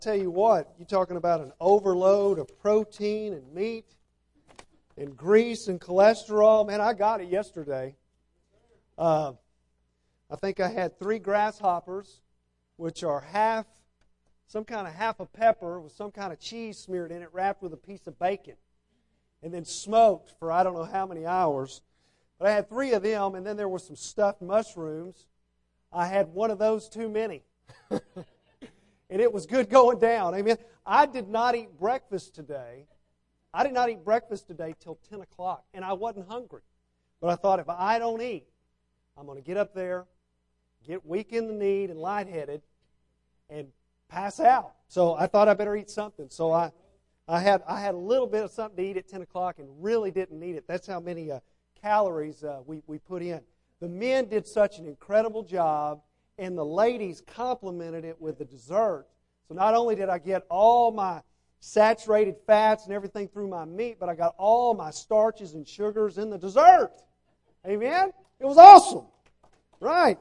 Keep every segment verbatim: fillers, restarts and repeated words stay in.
Tell you what, you're talking about an overload of protein and meat and grease and cholesterol. Man, I got it yesterday. Uh, I think I had three grasshoppers, which are half, some kind of half a pepper with some kind of cheese smeared in it, wrapped with a piece of bacon, and then smoked for I don't know how many hours. But I had three of them, and then there were some stuffed mushrooms. I had one of those too many. And it was good going down. Amen. I did not eat breakfast today. I did not eat breakfast today till ten o'clock, and I wasn't hungry. But I thought, if I don't eat, I'm going to get up there, get weak in the knee and lightheaded, and pass out. So I thought I better eat something. So I, I had I had a little bit of something to eat at ten o'clock and really didn't need it. That's how many uh, calories uh, we, we put in. The men did such an incredible job, and the ladies complimented it with the dessert. So not only did I get all my saturated fats and everything through my meat, but I got all my starches and sugars in the dessert. Amen? It was awesome. Right.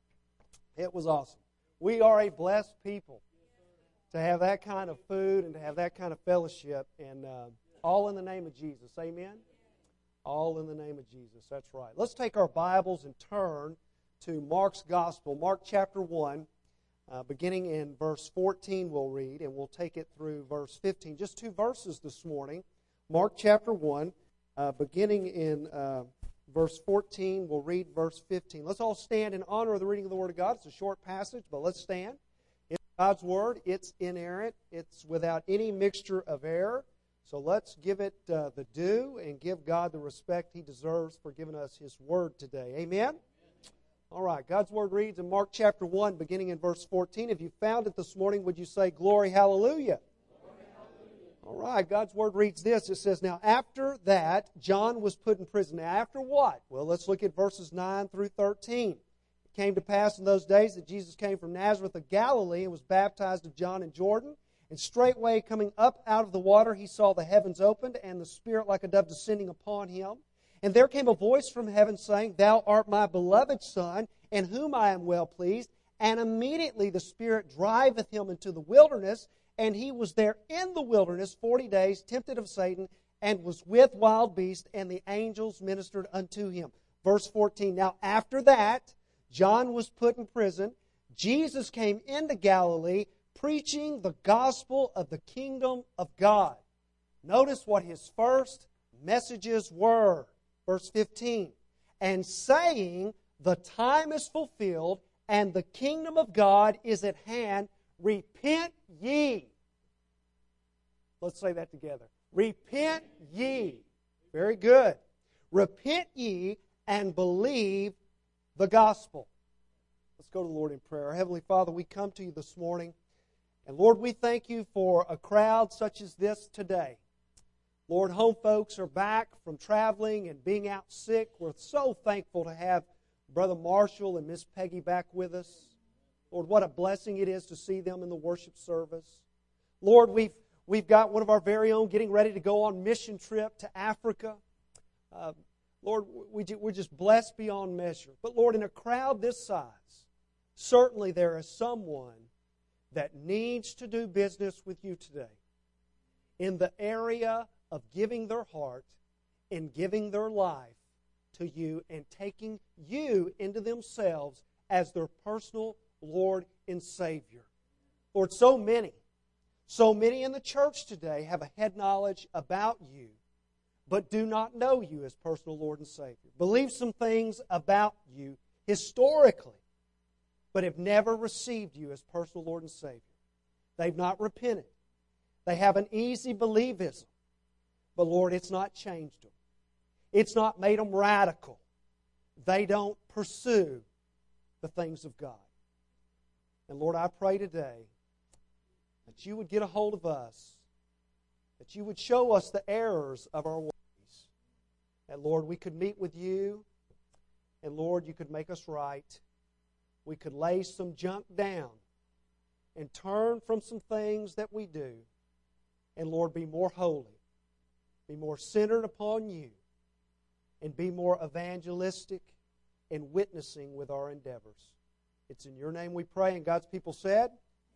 It was awesome. We are a blessed people to have that kind of food and to have that kind of fellowship, and uh, all in the name of Jesus. Amen? All in the name of Jesus. That's right. Let's take our Bibles and turn to Mark's Gospel. Mark chapter one, uh, beginning in verse fourteen we'll read, and we'll take it through verse fifteen. Just two verses this morning. Mark chapter one, uh, beginning in uh, verse fourteen, we'll read verse fifteen. Let's all stand in honor of the reading of the Word of God. It's a short passage, but let's stand. It's God's Word. It's inerrant. It's without any mixture of error. So let's give it uh, the due and give God the respect He deserves for giving us His Word today. Amen? All right, God's Word reads in Mark chapter one, beginning in verse fourteen. If you found it this morning, would you say, Glory, hallelujah? Glory, hallelujah. All right, God's Word reads this. It says, Now after that, John was put in prison. Now after what? Well, let's look at verses nine through thirteen. It came to pass in those days that Jesus came from Nazareth of Galilee and was baptized of John in Jordan. And straightway coming up out of the water, he saw the heavens opened, and the Spirit like a dove descending upon him. And there came a voice from heaven saying, Thou art my beloved Son, in whom I am well pleased. And immediately the Spirit driveth him into the wilderness, and he was there in the wilderness forty days, tempted of Satan, and was with wild beasts, and the angels ministered unto him. Verse fourteen, Now after that, John was put in prison. Jesus came into Galilee, preaching the gospel of the kingdom of God. Notice what his first messages were. Verse fifteen, And saying, The time is fulfilled, and the kingdom of God is at hand. Repent ye. Let's say that together. Repent ye. Very good. Repent ye and believe the gospel. Let's go to the Lord in prayer. Our Heavenly Father, we come to you this morning. And Lord, we thank you for a crowd such as this today. Lord, home folks are back from traveling and being out sick. We're so thankful to have Brother Marshall and Miss Peggy back with us. Lord, what a blessing it is to see them in the worship service. Lord, we've, we've got one of our very own getting ready to go on mission trip to Africa. Uh, Lord, we, we're just blessed beyond measure. But Lord, in a crowd this size, certainly there is someone that needs to do business with you today in the area of giving their heart and giving their life to you and taking you into themselves as their personal Lord and Savior. Lord, so many, so many in the church today have a head knowledge about you, but do not know you as personal Lord and Savior. Believe some things about you historically, but have never received you as personal Lord and Savior. They've not repented. They have an easy believism. But Lord, it's not changed them. It's not made them radical. They don't pursue the things of God. And Lord, I pray today that you would get a hold of us, that you would show us the errors of our ways, that Lord, we could meet with you, and Lord, you could make us right. We could lay some junk down and turn from some things that we do. And Lord, be more holy, be more centered upon you, and be more evangelistic and witnessing with our endeavors. It's in your name we pray, and God's people said,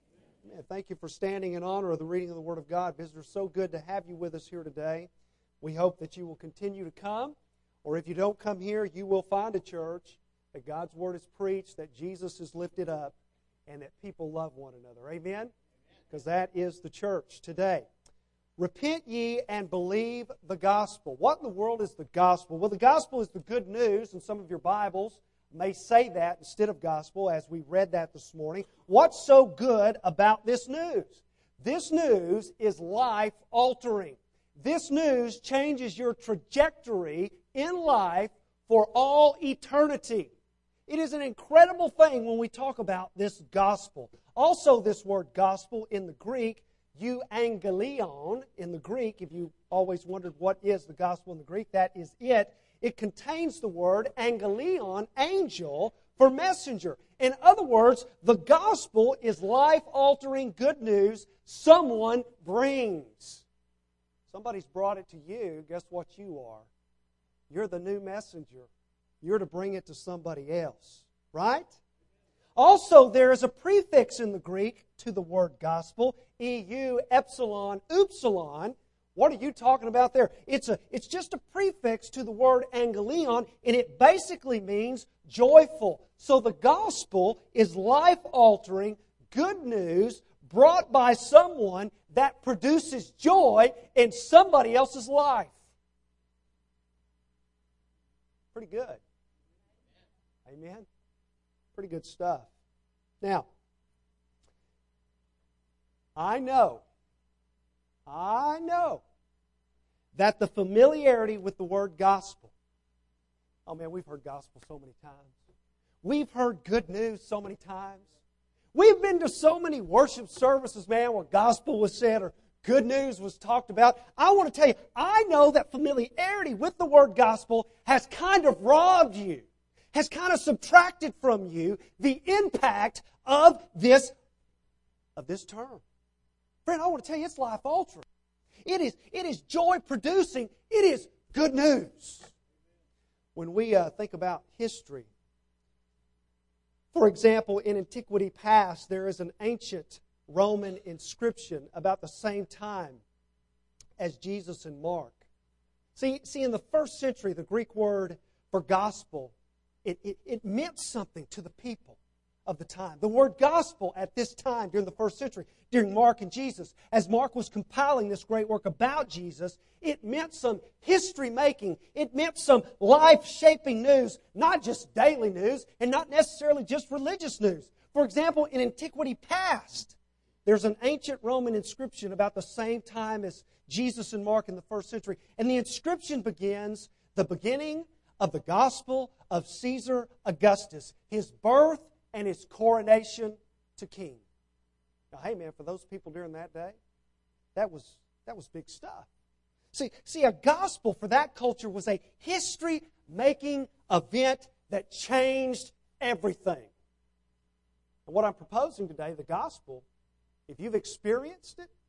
Man, thank you for standing in honor of the reading of the Word of God. Visitors, so good to have you with us here today. We hope that you will continue to come, or if you don't come here, you will find a church that God's Word is preached, that Jesus is lifted up, and that people love one another. Amen? Because that is the church today. Repent ye and believe the gospel. What in the world is the gospel? Well, the gospel is the good news, and some of your Bibles may say that instead of gospel, as we read that this morning. What's so good about this news? This news is life-altering. This news changes your trajectory in life for all eternity. It is an incredible thing when we talk about this gospel. Also, this word gospel in the Greek, euangelion in the Greek, if you always wondered what is the gospel in the Greek, that is it. It contains the word angelion, angel, for messenger. In other words, the gospel is life-altering good news someone brings. Somebody's brought it to you. Guess what you are? You're the new messenger. You're to bring it to somebody else. Right? Also, there is a prefix in the Greek to the word gospel, E U, epsilon, upsilon. What are you talking about there? It's a, it's just a prefix to the word angelion, and it basically means joyful. So the gospel is life-altering, good news brought by someone that produces joy in somebody else's life. Pretty good. Amen? Pretty good stuff. Now, I know, I know that the familiarity with the word gospel, oh man, we've heard gospel so many times. We've heard good news so many times. We've been to so many worship services, man, where gospel was said or good news was talked about. I want to tell you, I know that familiarity with the word gospel has kind of robbed you, has kind of subtracted from you the impact of this, of this term. Friend, I want to tell you, it's life-altering. It is, it is joy-producing. It is good news. When we uh, think about history, for example, in antiquity past, there is an ancient Roman inscription about the same time as Jesus and Mark. See, see in the first century, the Greek word for gospel, it, it, it meant something to the people of the time. The word gospel at this time during the first century, during Mark and Jesus, as Mark was compiling this great work about Jesus, it meant some history-making. It meant some life-shaping news, not just daily news and not necessarily just religious news. For example, in antiquity past, there's an ancient Roman inscription about the same time as Jesus and Mark in the first century. And the inscription begins, the beginning of the gospel of Caesar Augustus, his birth and his coronation to king. Now, hey man, for those people during that day, that was that was big stuff. See, see, a gospel for that culture was a history-making event that changed everything. And what I'm proposing today, the gospel, if you've experienced it,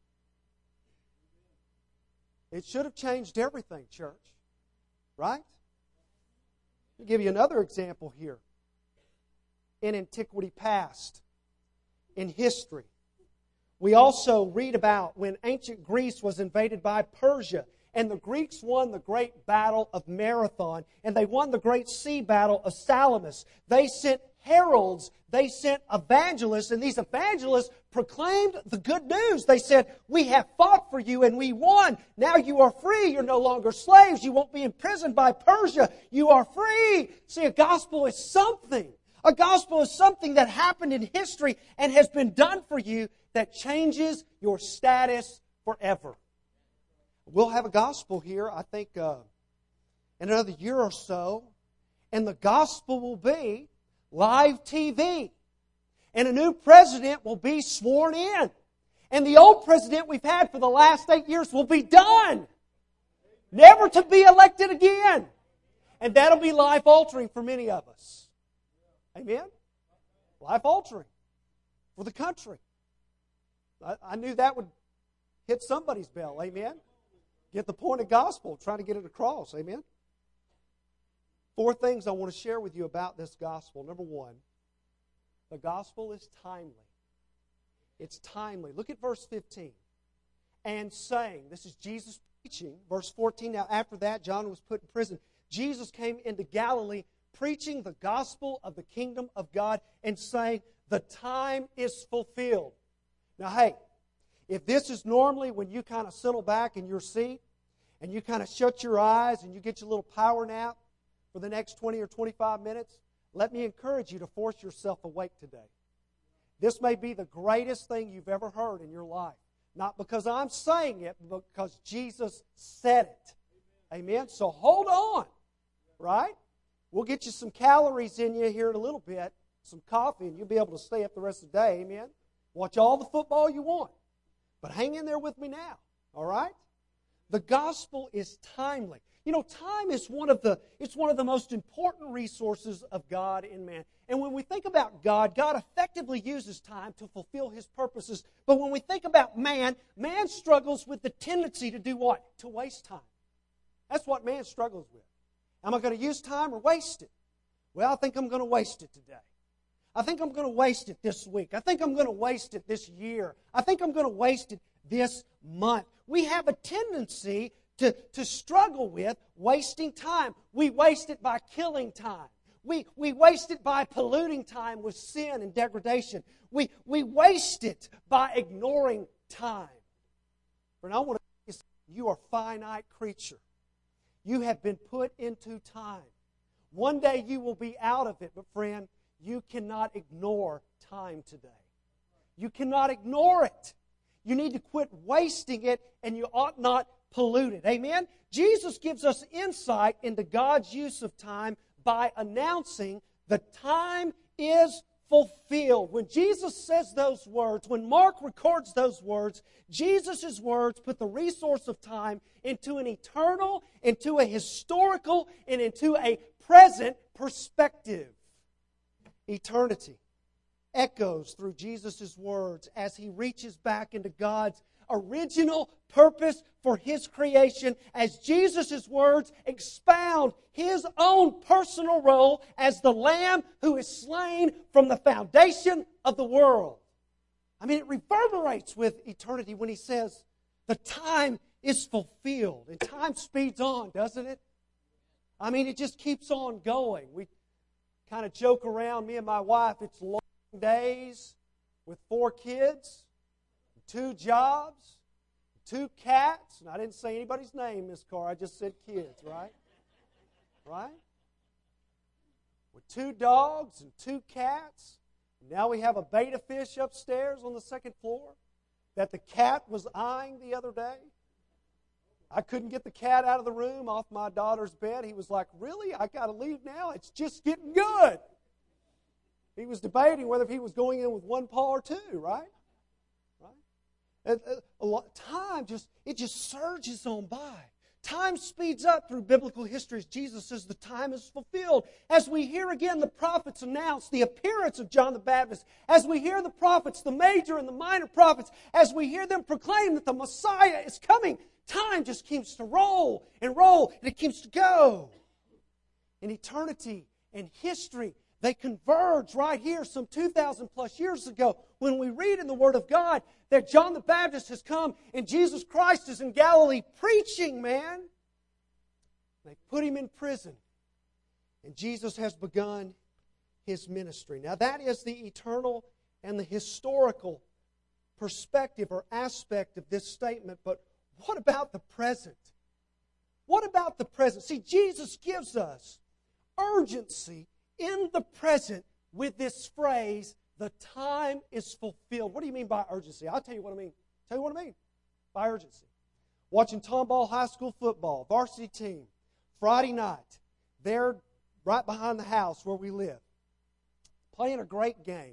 it should have changed everything, church. Right? I'll give you another example here. In antiquity past, in history, we also read about when ancient Greece was invaded by Persia, and the Greeks won the great battle of Marathon, and they won the great sea battle of Salamis. They sent heralds, they sent evangelists, and these evangelists proclaimed the good news. They said, we have fought for you and we won. Now you are free. You're no longer slaves. You won't be imprisoned by Persia. You are free. See, a gospel is something. A gospel is something that happened in history and has been done for you that changes your status forever. We'll have a gospel here, I think, uh, in another year or so, and the gospel will be live T V. And a new president will be sworn in. And the old president we've had for the last eight years will be done. Never to be elected again. And that'll be life-altering for many of us. Amen? Life-altering for the country. I, I knew that would hit somebody's bell. Amen? Get the point of gospel, trying to get it across. Amen? Four things I want to share with you about this gospel. Number one, the gospel is timely. It's timely. Look at verse fifteen. And saying, this is Jesus preaching. Verse fourteen, now after that, John was put in prison. Jesus came into Galilee preaching the gospel of the kingdom of God and saying, the time is fulfilled. Now, hey, if this is normally when you kind of settle back in your seat and you kind of shut your eyes and you get your little power nap for the next twenty or twenty-five minutes, let me encourage you to force yourself awake today. This may be the greatest thing you've ever heard in your life. Not because I'm saying it, but because Jesus said it. Amen? So hold on, right? We'll get you some calories in you here in a little bit, some coffee, and you'll be able to stay up the rest of the day. Amen? Watch all the football you want. But hang in there with me now, all right? The gospel is timely. You know, time is one of the it's one of the most important resources of God in man. And when we think about God, God effectively uses time to fulfill His purposes. But when we think about man, man struggles with the tendency to do what? To waste time. That's what man struggles with. Am I going to use time or waste it? Well, I think I'm going to waste it today. I think I'm going to waste it this week. I think I'm going to waste it this year. I think I'm going to waste it this month. We have a tendency to, to struggle with wasting time. We waste it by killing time. We, we waste it by polluting time with sin and degradation. We, we waste it by ignoring time. But I want to say, you are a finite creature. You have been put into time. One day you will be out of it, but friend, you cannot ignore time today. You cannot ignore it. You need to quit wasting it, and you ought not pollute it. Amen? Jesus gives us insight into God's use of time by announcing the time is fulfilled. When Jesus says those words, when Mark records those words, Jesus' words put the resource of time into an eternal, into a historical, and into a present perspective. Eternity echoes through Jesus' words as He reaches back into God's original purpose for His creation, as Jesus' words expound His own personal role as the Lamb who is slain from the foundation of the world. I mean, it reverberates with eternity when He says, the time is fulfilled. And time speeds on, doesn't it? I mean, it just keeps on going. We kind of joke around, me and my wife, it's long days with four kids, two jobs, two cats. And I didn't say anybody's name, Miss Carr. I just said kids, right? Right? With two dogs and two cats. Now we have a betta fish upstairs on the second floor that the cat was eyeing the other day. I couldn't get the cat out of the room off my daughter's bed. He was like, really? I got to leave now? It's just getting good. He was debating whether he was going in with one paw or two, right? Right? A lot, time just, it just surges on by. Time speeds up through biblical history as Jesus says the time is fulfilled. As we hear again the prophets announce the appearance of John the Baptist, as we hear the prophets, the major and the minor prophets, as we hear them proclaim that the Messiah is coming, time just keeps to roll and roll, and it keeps to go. In eternity and history, they converge right here some two thousand plus years ago when we read in the Word of God that John the Baptist has come and Jesus Christ is in Galilee preaching, man. They put Him in prison, and Jesus has begun His ministry. Now that is the eternal and the historical perspective or aspect of this statement, but what about the present? What about the present? See, Jesus gives us urgency in the present with this phrase, the time is fulfilled. What do you mean by urgency? I'll tell you what I mean. Tell you what I mean by urgency. Watching Tomball High School football, varsity team, Friday night, there right behind the house where we live, playing a great game.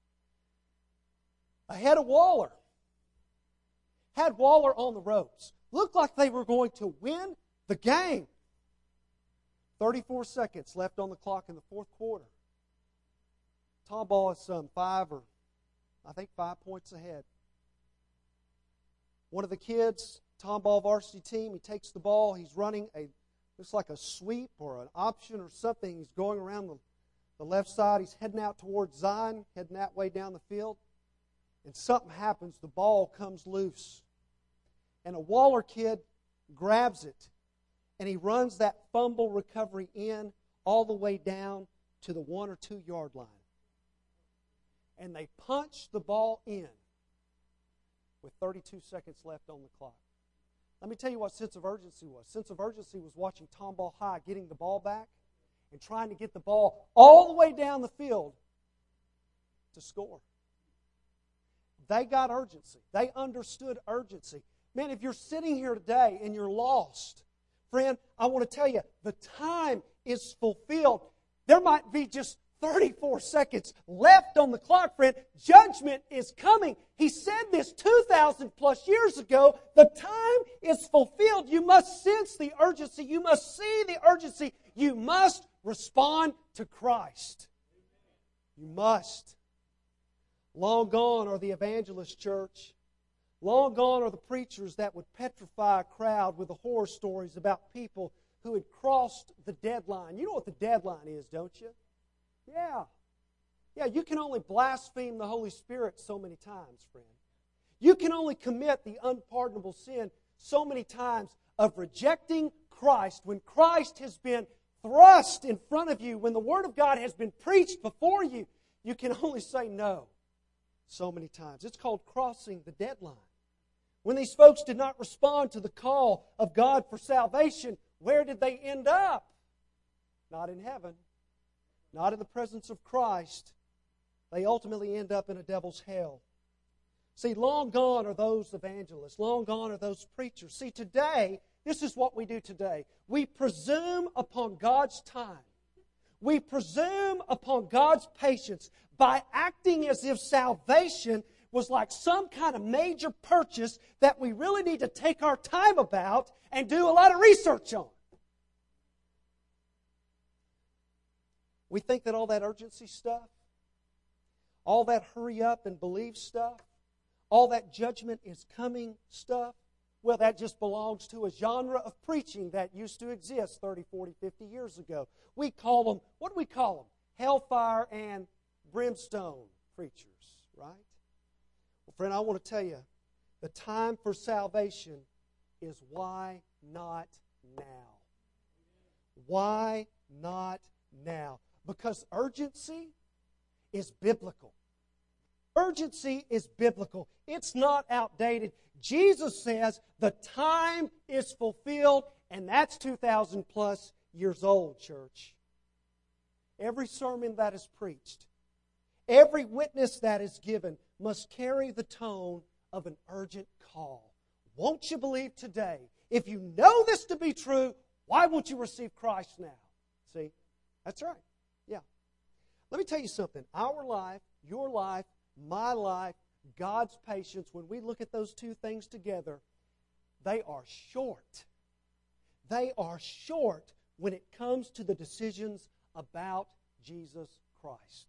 Ahead of Waller. Had Waller on the ropes. Looked like they were going to win the game. thirty-four seconds left on the clock in the fourth quarter. Tomball is some five or, I think, five points ahead. One of the kids, Tomball varsity team, he takes the ball. He's running a, looks like a sweep or an option or something. He's going around the, the left side. He's heading out towards Zion, heading that way down the field. and something happens. The ball comes loose. And a Waller kid grabs it, and he runs that fumble recovery in all the way down to the one or two yard line. And they punch the ball in with thirty-two seconds left on the clock. Let me tell you what sense of urgency was. Sense of urgency was watching Tomball High getting the ball back and trying to get the ball all the way down the field to score. They got urgency. They understood urgency. Man, if you're sitting here today and you're lost, friend, I want to tell you, the time is fulfilled. There might be just thirty-four seconds left on the clock, friend. Judgment is coming. He said this two thousand plus years ago. The time is fulfilled. You must sense the urgency. You must see the urgency. You must respond to Christ. You must. Long gone are the evangelist church. Long gone are the preachers that would petrify a crowd with the horror stories about people who had crossed the deadline. You know what the deadline is, don't you? Yeah. Yeah, you can only blaspheme the Holy Spirit so many times, friend. You can only commit the unpardonable sin so many times of rejecting Christ. When Christ has been thrust in front of you, when the Word of God has been preached before you, you can only say no so many times. It's called crossing the deadline. When these folks did not respond to the call of God for salvation, where did they end up? Not in heaven. Not in the presence of Christ. They ultimately end up in a devil's hell. See, long gone are those evangelists. Long gone are those preachers. See, today, this is what we do today. We presume upon God's time. We presume upon God's patience by acting as if salvation was like some kind of major purchase that we really need to take our time about and do a lot of research on. We think that all that urgency stuff, all that hurry up and believe stuff, all that judgment is coming stuff, well, that just belongs to a genre of preaching that used to exist thirty, forty, fifty years ago. We call them, what do we call them? Hellfire and brimstone preachers, right? Well, friend, I want to tell you, the time for salvation is why not now? Why not now? Because urgency is biblical. Urgency is biblical. It's not outdated. Jesus says the time is fulfilled, and that's two thousand plus years old, church. Every sermon that is preached, every witness that is given must carry the tone of an urgent call. Won't you believe today? If you know this to be true, why won't you receive Christ now? See? That's right. Yeah. Let me tell you something. Our life, your life, my life, God's patience, when we look at those two things together, they are short. They are short when it comes to the decisions about Jesus Christ.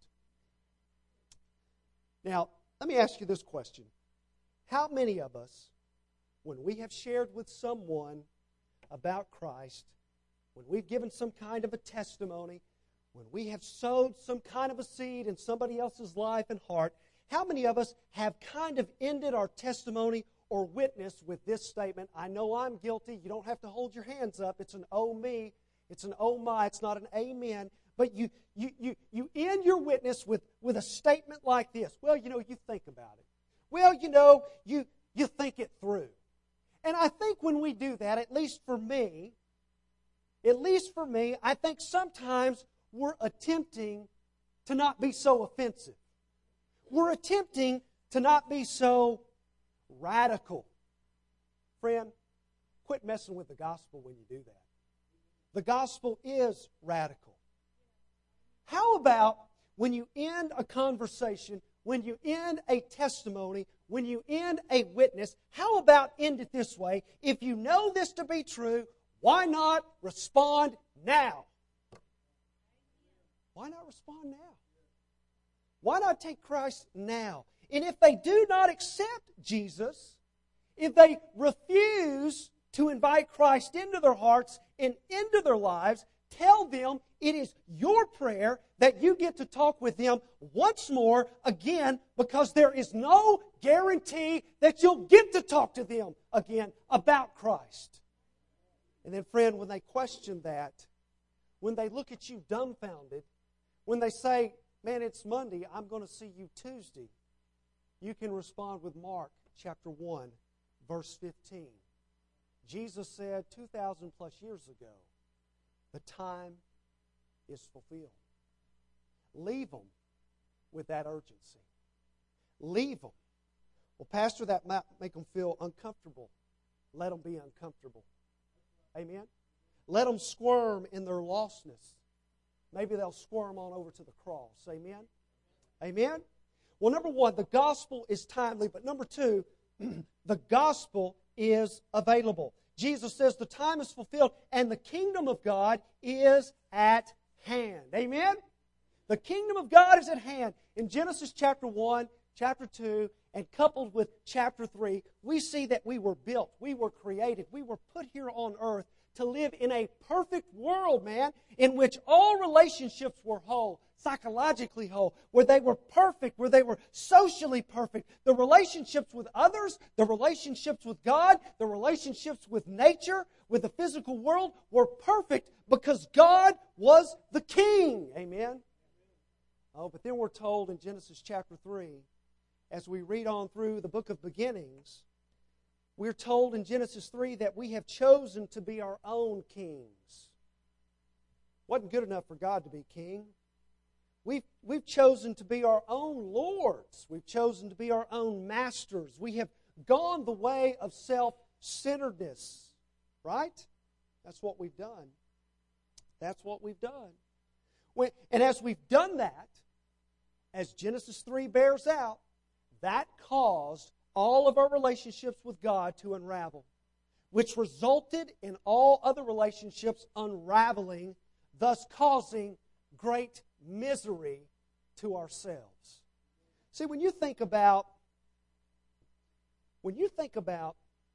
Now, let me ask you this question. How many of us, when we have shared with someone about Christ, when we've given some kind of a testimony, when we have sowed some kind of a seed in somebody else's life and heart, how many of us have kind of ended our testimony or witness with this statement, I know I'm guilty, you don't have to hold your hands up, it's an oh me, it's an oh my, it's not an amen, but you you you, you end your witness with, with a statement like this. Well, you know, you think about it. Well, you know, you, you think it through. And I think when we do that, at least for me, at least for me, I think sometimes we're attempting to not be so offensive. We're attempting to not be so radical. Friend, quit messing with the gospel when you do that. The gospel is radical. How about when you end a conversation, when you end a testimony, when you end a witness, how about end it this way? If you know this to be true, why not respond now? Why not respond now? Why not take Christ now? And if they do not accept Jesus, if they refuse to invite Christ into their hearts and into their lives, tell them it is your prayer that you get to talk with them once more again, because there is no guarantee that you'll get to talk to them again about Christ. And then, friend, when they question that, when they look at you dumbfounded, when they say, man, it's Monday, I'm going to see you Tuesday, you can respond with Mark chapter one, verse fifteen. Jesus said two thousand plus years ago, the time is fulfilled. Leave them with that urgency. Leave them. Well, Pastor, that might make them feel uncomfortable. Let them be uncomfortable. Amen? Let them squirm in their lostness. Maybe they'll squirm on over to the cross. Amen? Amen? Well, number one, the gospel is timely. But number two, the gospel is available. Jesus says the time is fulfilled and the kingdom of God is at hand. Amen? The kingdom of God is at hand. In Genesis chapter one, chapter two, and coupled with chapter three, we see that we were built, we were created, we were put here on earth to live in a perfect world, man, in which all relationships were whole, psychologically whole, where they were perfect, where they were socially perfect. The relationships with others, the relationships with God, the relationships with nature, with the physical world were perfect because God was the King. Amen? Oh, but then we're told in Genesis chapter three, as we read on through the book of beginnings, we're told in Genesis three that we have chosen to be our own kings. Wasn't good enough for God to be king. We've, we've chosen to be our own lords. We've chosen to be our own masters. We have gone the way of self-centeredness. Right? That's what we've done. That's what we've done. When, and as we've done that, as Genesis three bears out, that caused all of our relationships with God to unravel, which resulted in all other relationships unraveling, thus causing great misery to ourselves. See, when you think about when you think about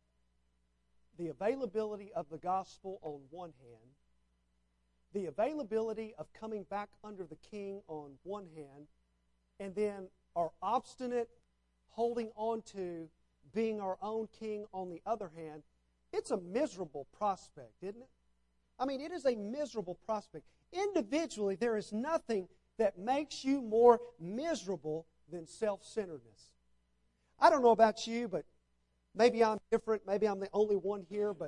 the availability of the gospel on one hand, the availability of coming back under the King on one hand, and then our obstinate holding on to being our own king on the other hand, it's a miserable prospect, isn't it? I mean, it is a miserable prospect. Individually, there is nothing that makes you more miserable than self-centeredness. I don't know about you, but maybe I'm different. Maybe I'm the only one here, but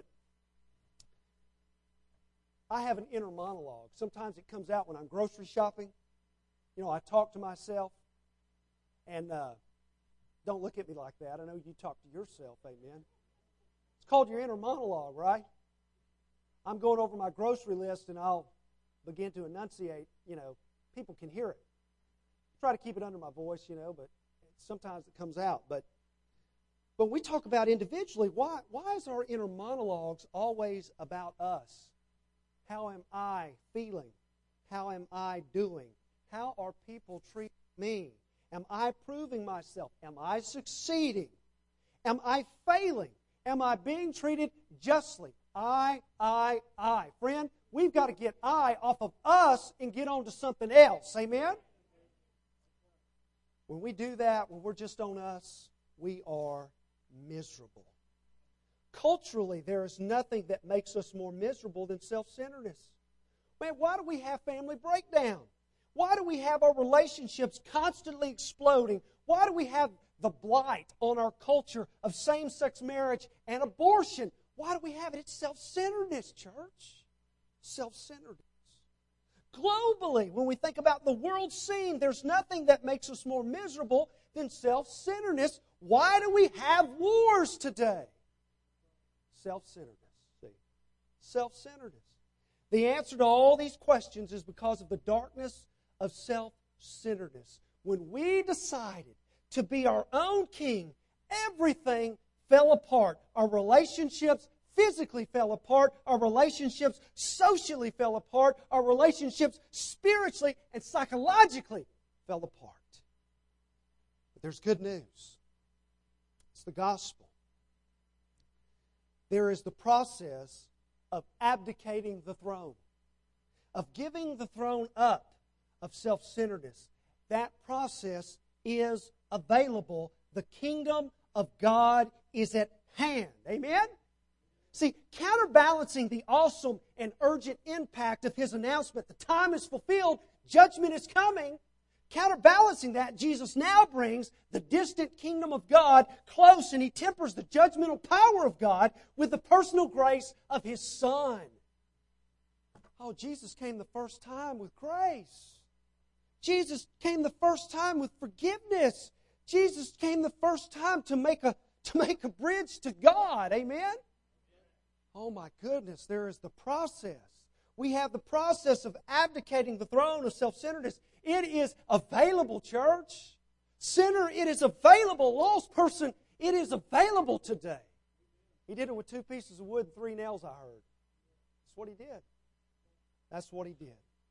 I have an inner monologue. Sometimes it comes out when I'm grocery shopping. You know, I talk to myself, and uh, don't look at me like that. I know you talk to yourself, amen. It's called your inner monologue, right? I'm going over my grocery list, and I'll begin to enunciate. You know, people can hear it. Try to keep it under my voice, you know, but sometimes it comes out. But when we talk about individually, why, why is our inner monologues always about us? How am I feeling? How am I doing? How are people treating me? Am I proving myself? Am I succeeding? Am I failing? Am I being treated justly? I, I, I. Friend, we've got to get I off of us and get on to something else. Amen? When we do that, when we're just on us, we are miserable. Culturally, there is nothing that makes us more miserable than self-centeredness. Man, why do we have family breakdown? Why do we have our relationships constantly exploding? Why do we have the blight on our culture of same-sex marriage and abortion? Why do we have it? It's self-centeredness, church. Self-centeredness. Globally, when we think about the world scene, there's nothing that makes us more miserable than self-centeredness. Why do we have wars today? Self-centeredness. See? Self-centeredness. The answer to all these questions is because of the darkness of self-centeredness. When we decided to be our own king, everything fell apart. Our relationships physically fell apart. Our relationships socially fell apart. Our relationships spiritually and psychologically fell apart. But there's good news. It's the gospel. There is the process of abdicating the throne. of giving the throne up of self-centeredness. That process is available. The kingdom of God is at hand. Amen? See, counterbalancing the awesome and urgent impact of His announcement, the time is fulfilled, judgment is coming. Counterbalancing that, Jesus now brings the distant kingdom of God close, and He tempers the judgmental power of God with the personal grace of His Son. Oh, Jesus came the first time with grace. Jesus came the first time with forgiveness. Jesus came the first time to make a, to make a bridge to God. Amen? Oh my goodness, there is the process. We have the process of abdicating the throne of self-centeredness. It is available, church. Sinner, it is available. Lost person, it is available today. He did it with two pieces of wood and three nails, I heard. That's what He did. That's what He did.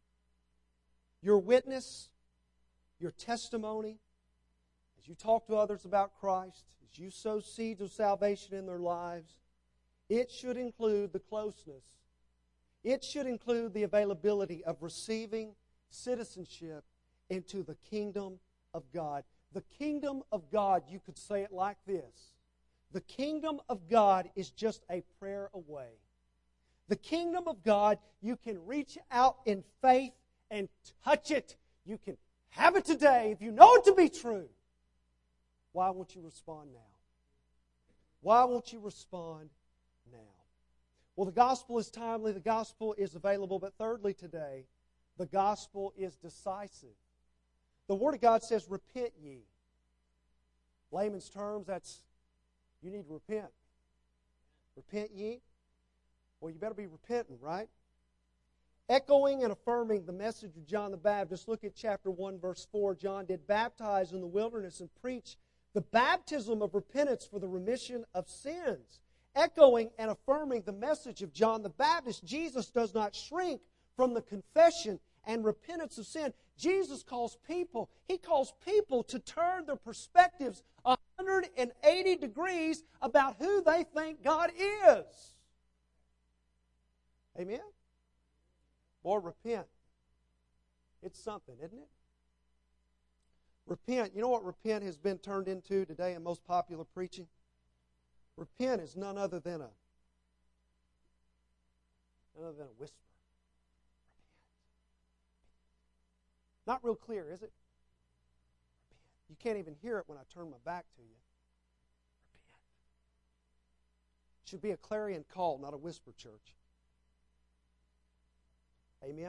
Your witness, your testimony, as you talk to others about Christ, as you sow seeds of salvation in their lives, it should include the closeness. It should include the availability of receiving citizenship into the kingdom of God. The kingdom of God, you could say it like this. The kingdom of God is just a prayer away. The kingdom of God, you can reach out in faith and touch it. You can have it today if you know it to be true. Why won't you respond now? Why won't you respond now? Well, the gospel is timely, the gospel is available, but thirdly today, the gospel is decisive. The Word of God says, repent ye. Layman's terms, that's, you need to repent. Repent ye? Well, you better be repentant, right? Echoing and affirming the message of John the Baptist, look at chapter one, verse four. John did baptize in the wilderness and preach the baptism of repentance for the remission of sins. Echoing and affirming the message of John the Baptist, Jesus does not shrink from the confession and repentance of sin. Jesus calls people, He calls people to turn their perspectives one hundred eighty degrees about who they think God is. Amen? Or repent. It's something, isn't it? Repent. You know what repent has been turned into today in most popular preaching? Repent is none other than a none other than a whisper. Repent. Not real clear, is it? Repent. You can't even hear it when I turn my back to you. Repent. It should be a clarion call, not a whisper, church. Amen?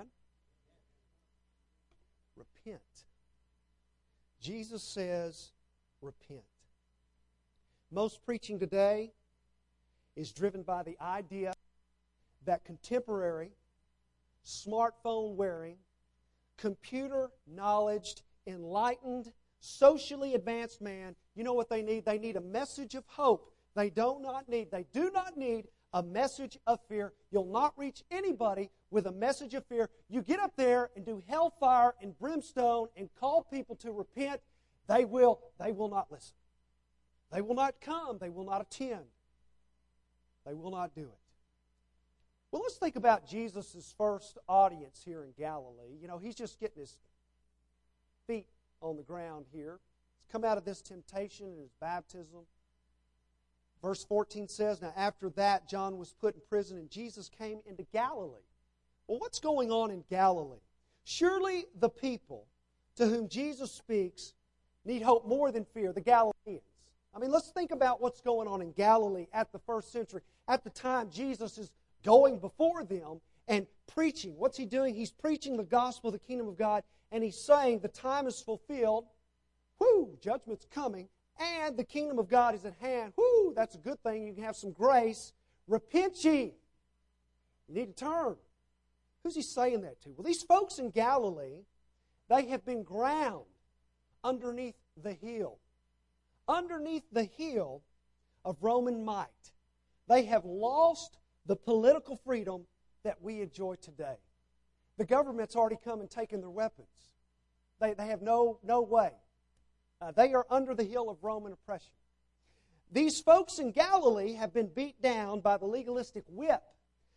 Repent. Jesus says, repent. Most preaching today is driven by the idea that contemporary, smartphone-wearing, computer-knowledged, enlightened, socially advanced man, you know what they need? They need a message of hope. They do not need, they do not need a message of fear. You'll not reach anybody with a message of fear. You get up there and do hellfire and brimstone and call people to repent, they will, they will not listen. They will not come. They will not attend. They will not do it. Well, let's think about Jesus' first audience here in Galilee. You know, He's just getting His feet on the ground here. He's come out of this temptation and His baptism. Verse fourteen says, now after that, John was put in prison and Jesus came into Galilee. Well, what's going on in Galilee? Surely the people to whom Jesus speaks need hope more than fear, the Galileans. I mean, let's think about what's going on in Galilee at the first century. At the time, Jesus is going before them and preaching. What's He doing? He's preaching the gospel of the kingdom of God, and He's saying the time is fulfilled. Whoo, judgment's coming, and the kingdom of God is at hand. Whoo, that's a good thing. You can have some grace. Repent ye. You need to turn. Who's He saying that to? Well, these folks in Galilee, they have been ground underneath the heel. Underneath the heel of Roman might. They have lost the political freedom that we enjoy today. The government's already come and taken their weapons. They, they have no, no way. Uh, they are under the heel of Roman oppression. These folks in Galilee have been beat down by the legalistic whip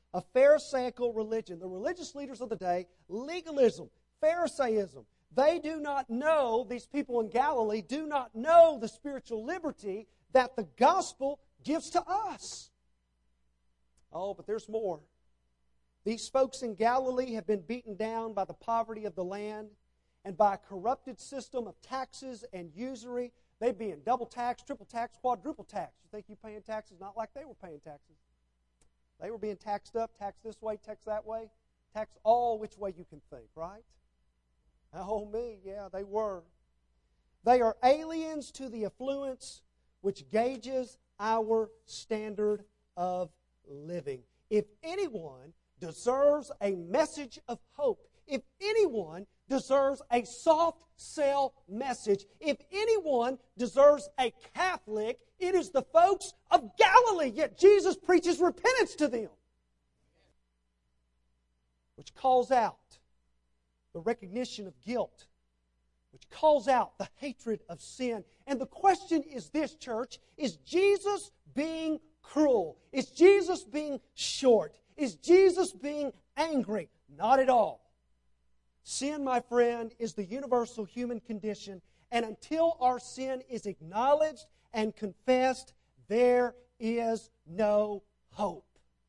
A Pharisaical religion. The religious leaders of the day, legalism, Pharisaism. They do not know, these people in Galilee do not know the spiritual liberty that the gospel gives to us. Oh, but there's more. These folks in Galilee have been beaten down by the poverty of the land and by a corrupted system of taxes and usury. They'd be in double tax, triple tax, quadruple tax. You think you're paying taxes? Not like they were paying taxes. They were being taxed up, taxed this way, taxed that way, taxed all which way you can think, right? Oh, me, yeah, they were. They are aliens to the affluence which gauges our standard of living. If anyone deserves a message of hope, if anyone deserves a soft sell message, if anyone deserves a Catholic, it is the folks of Galilee. Yet Jesus preaches repentance to them, which calls out the recognition of guilt, which calls out the hatred of sin. And the question is this, church, is Jesus being cruel? Is Jesus being short? Is Jesus being angry? Not at all. Sin, my friend, is the universal human condition, and until our sin is acknowledged and confessed, there is no hope.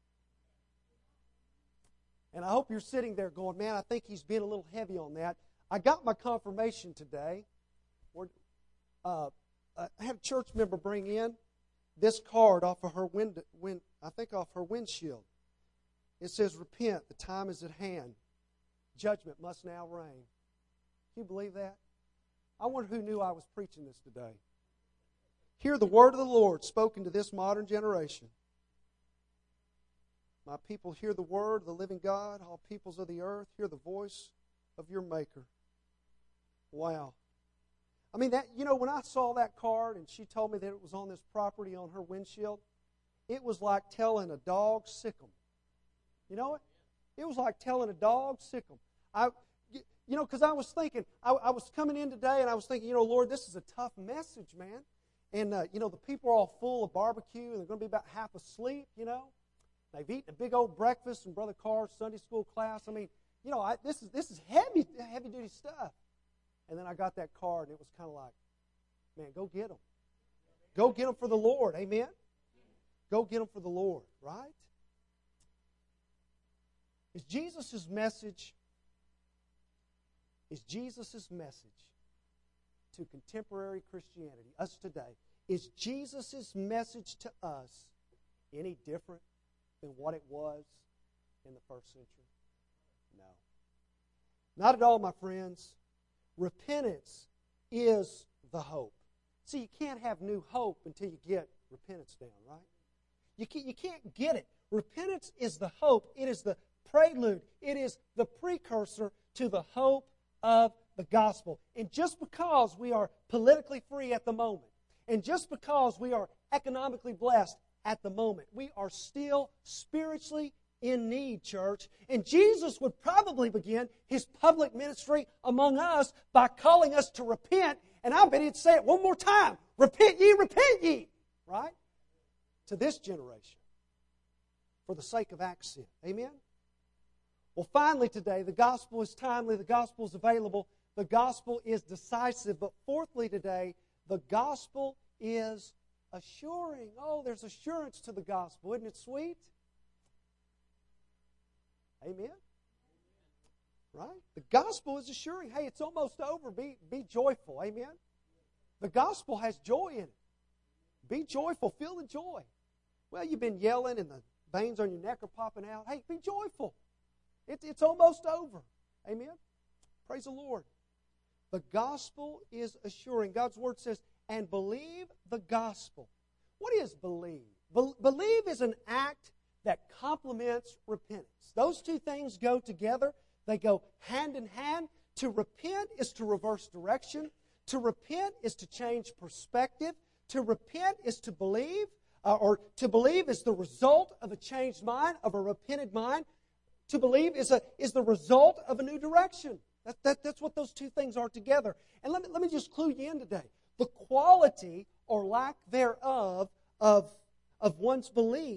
And I hope you're sitting there going, man, I think he's being a little heavy on that. I got my confirmation today. Uh, I had a church member bring in this card off of her window, wind, I think off her windshield. It says, repent, the time is at hand. Judgment must now reign. Can you believe that? I wonder who knew I was preaching this today. Hear the word of the Lord spoken to this modern generation. My people, hear the word of the living God. All peoples of the earth, hear the voice of your Maker. Wow. I mean, that, you know, when I saw that card and she told me that it was on this property on her windshield, it was like telling a dog sick 'em. You know what? It was like telling a dog sick 'em. I, you know, because I was thinking, I, I was coming in today and I was thinking, you know, Lord, this is a tough message, man. And, uh, you know, the people are all full of barbecue and they're going to be about half asleep, you know. They've eaten a big old breakfast in Brother Carr's Sunday school class. I mean, you know, I, this is this is heavy, heavy-duty stuff. And then I got that card and it was kind of like, man, go get them. Go get them for the Lord, amen? Go get them for the Lord, right? Is Jesus' message, is Jesus' message to contemporary Christianity, us today, is Jesus' message to us any different than what it was in the first century? No. Not at all, my friends. Repentance is the hope. See, you can't have new hope until you get repentance down, right? You can't, you can't get it. Repentance is the hope. It is the prelude. It is the precursor to the hope of the gospel. And just because we are politically free at the moment, and just because we are economically blessed at the moment, we are still spiritually in need, church. And Jesus would probably begin His public ministry among us by calling us to repent. And I bet He'd say it one more time. Repent ye, repent ye. Right? To this generation. For the sake of accent. Amen? Well, finally today, the gospel is timely. The gospel is available. The gospel is decisive. But fourthly today, the gospel is assuring. Oh, there's assurance to the gospel. Isn't it sweet? Amen? Right? The gospel is assuring. Hey, it's almost over. Be, be joyful. Amen? The gospel has joy in it. Be joyful. Feel the joy. Well, you've been yelling and the veins on your neck are popping out. Hey, be joyful. It, it's almost over. Amen? Praise the Lord. The gospel is assuring. God's Word says, and believe the gospel. What is believe? Be- believe is an act that complements repentance. Those two things go together. They go hand in hand. To repent is to reverse direction. To repent is to change perspective. To repent is to believe, uh, or to believe is the result of a changed mind, of a repented mind. To believe is a is the result of a new direction. That, that, that's what those two things are together. And let me, let me just clue you in today. The quality or lack thereof of, of one's belief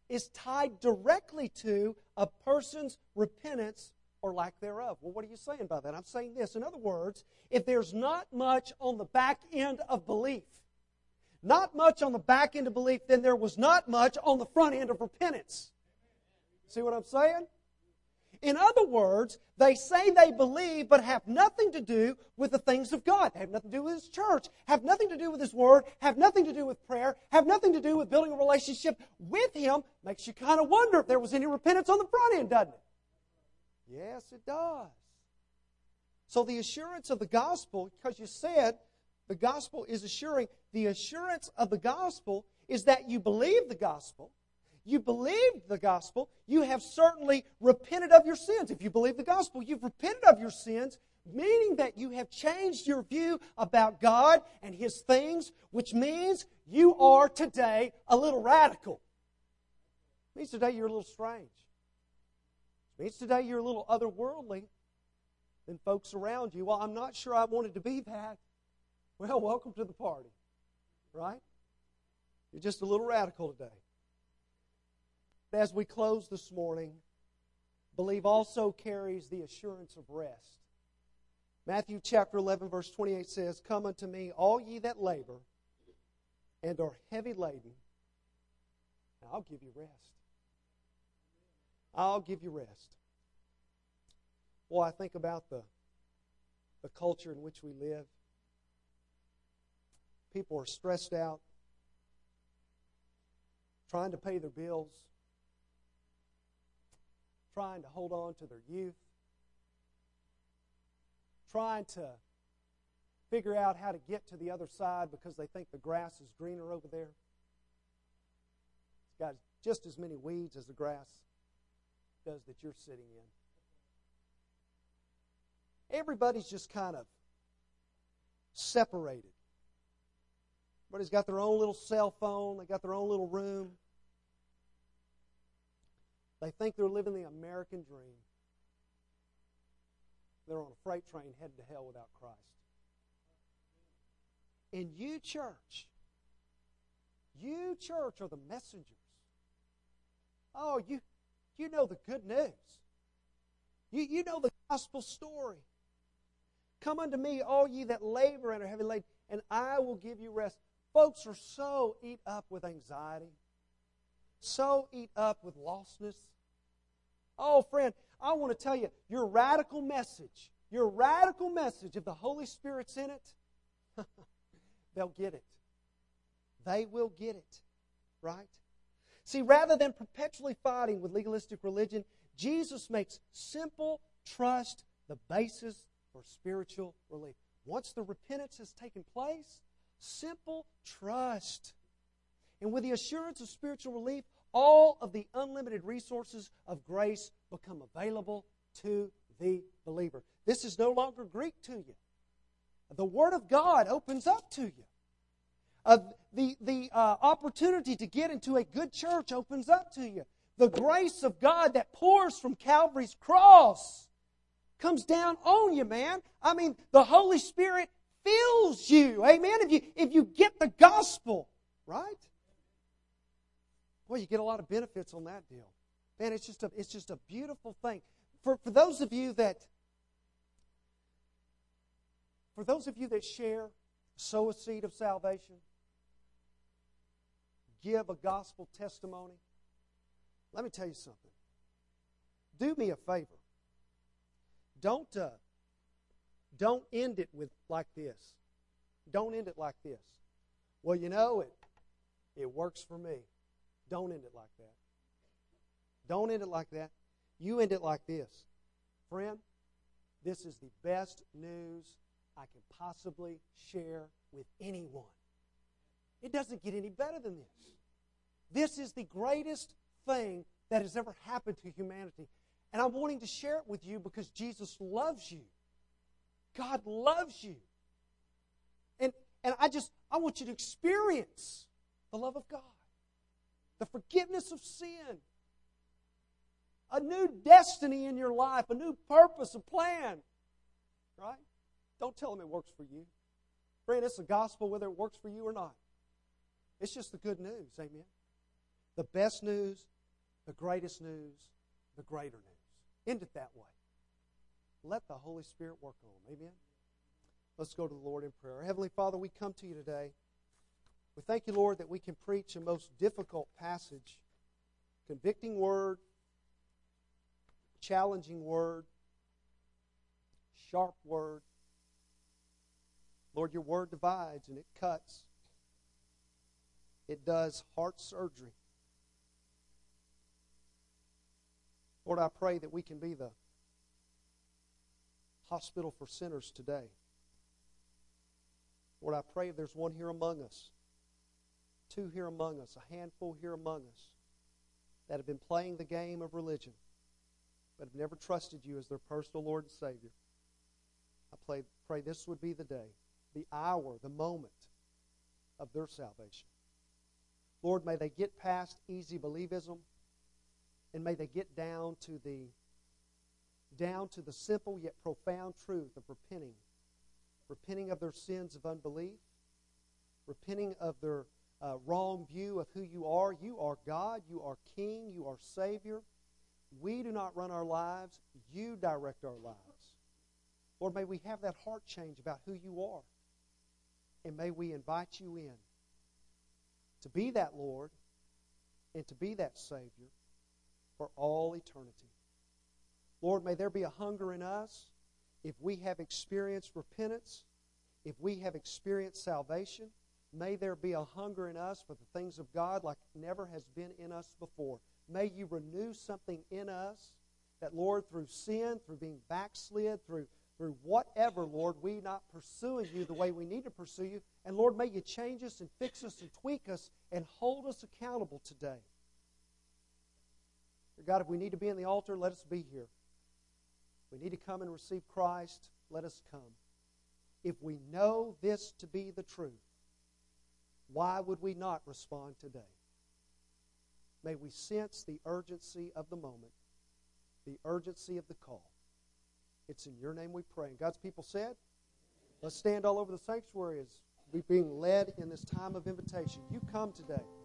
is tied directly to a person's repentance or lack thereof. Well, what are you saying by that? I'm saying this. In other words, if there's not much on the back end of belief, not much on the back end of belief, then there was not much on the front end of repentance. See what I'm saying? In other words, they say they believe but have nothing to do with the things of God. They have nothing to do with His church, have nothing to do with His Word, have nothing to do with prayer, have nothing to do with building a relationship with Him. Makes you kind of wonder if there was any repentance on the front end, doesn't it? Yes, it does. So the assurance of the gospel, because you said the gospel is assuring, the assurance of the gospel is that you believe the gospel. You believed the gospel, you have certainly repented of your sins. If you believe the gospel, you've repented of your sins, meaning that you have changed your view about God and His things, which means you are today a little radical. It means today you're a little strange. It means today you're a little otherworldly than folks around you. Well, I'm not sure I wanted to be that. Well, welcome to the party, right? You're just a little radical today. As we close this morning, believe also carries the assurance of rest. Matthew chapter eleven, verse twenty-eight says, "Come unto me, all ye that labor and are heavy laden, and I'll give you rest." I'll give you rest. Boy, I think about the, the culture in which we live. People are stressed out, trying to pay their bills, trying to hold on to their youth, trying to figure out how to get to the other side because they think the grass is greener over there. It's got just as many weeds as the grass does that you're sitting in. Everybody's just kind of separated. Everybody's got their own little cell phone. They got their own little room. They think they're living the American dream. They're on a freight train headed to hell without Christ. And you, church, you, church, are the messengers. Oh, you, you know the good news. You, you know the gospel story. Come unto me, all ye that labor and are heavy laden, and I will give you rest. Folks are so eat up with anxiety, so eat up with lostness. Oh, friend, I want to tell you, your radical message, your radical message, if the Holy Spirit's in it, they'll get it. They will get it, right? See, rather than perpetually fighting with legalistic religion, Jesus makes simple trust the basis for spiritual relief. Once the repentance has taken place, simple trust. And with the assurance of spiritual relief, all of the unlimited resources of grace become available to the believer. This is no longer Greek to you. The Word of God opens up to you. Uh, the the uh, opportunity to get into a good church opens up to you. The grace of God that pours from Calvary's cross comes down on you, man. I mean, the Holy Spirit fills you. Amen? If you, if you get the gospel, right? Well, you get a lot of benefits on that deal. Man, it's just a, it's just a beautiful thing. For, for those of you that for those of you that share, sow a seed of salvation, give a gospel testimony, let me tell you something. Do me a favor. Don't uh, don't end it with like this. Don't end it like this. Well, you know, it it works for me. Don't end it like that. Don't end it like that. You end it like this. Friend, this is the best news I can possibly share with anyone. It doesn't get any better than this. This is the greatest thing that has ever happened to humanity. And I'm wanting to share it with you because Jesus loves you. God loves you. And, and I just, I want you to experience the love of God. The forgiveness of sin. A new destiny in your life. A new purpose, a plan. Right? Don't tell them it works for you. Friend, it's the gospel whether it works for you or not. It's just the good news. Amen. The best news the greatest news, the greater news. End it that way. Let the Holy Spirit work on them. Amen? Let's go to the Lord in prayer. Heavenly Father, we come to you today. We thank you, Lord, that we can preach a most difficult passage, convicting word, challenging word, sharp word. Lord, your word divides and it cuts. It does heart surgery. Lord, I pray that we can be the hospital for sinners today. Lord, I pray if there's one here among us, two here among us, a handful here among us that have been playing the game of religion but have never trusted you as their personal Lord and Savior. I pray, pray this would be the day, the hour, the moment of their salvation. Lord, may they get past easy believism, and may they get down to the down to the simple yet profound truth of repenting. Repenting of their sins of unbelief, repenting of their uh, wrong view of who you are. You are God, you are King, you are Savior. We do not run our lives, you direct our lives. Lord, may we have that heart change about who you are. And may we invite you in to be that Lord and to be that Savior for all eternity. Lord, may there be a hunger in us if we have experienced repentance, if we have experienced salvation. May there be a hunger in us for the things of God like never has been in us before. May you renew something in us that, Lord, through sin, through being backslid, through, through whatever, Lord, we not pursuing you the way we need to pursue you. And, Lord, may you change us and fix us and tweak us and hold us accountable today. God, if we need to be in the altar, let us be here. If we need to come and receive Christ, let us come. If we know this to be the truth, why would we not respond today? May we sense the urgency of the moment, the urgency of the call. It's in your name we pray. And God's people said, let's stand all over the sanctuary as we're being led in this time of invitation. You come today.